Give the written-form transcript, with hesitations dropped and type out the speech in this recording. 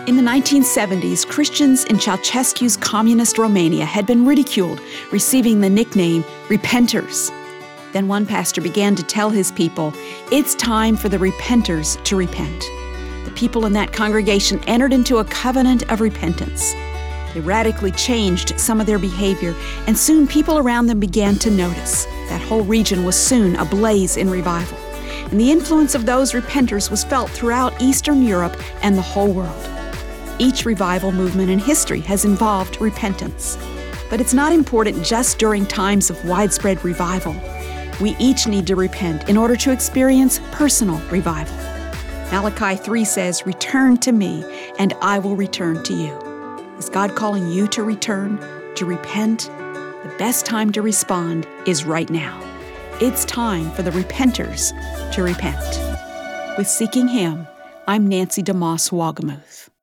In the 1970s, Christians in Ceausescu's communist Romania had been ridiculed, receiving the nickname repenters. Then one pastor began to tell his people, it's time for the repenters to repent. The people in that congregation entered into a covenant of repentance. They radically changed some of their behavior, and soon people around them began to notice. That whole region was soon ablaze in revival. And the influence of those repenters was felt throughout Eastern Europe and the whole world. Each revival movement in history has involved repentance. But it's not important just during times of widespread revival. We each need to repent in order to experience personal revival. Malachi 3 says, "Return to me, and I will return to you." Is God calling you to return, to repent? The best time to respond is right now. It's time for the repenters to repent. With Seeking Him, I'm Nancy DeMoss Wolgemuth.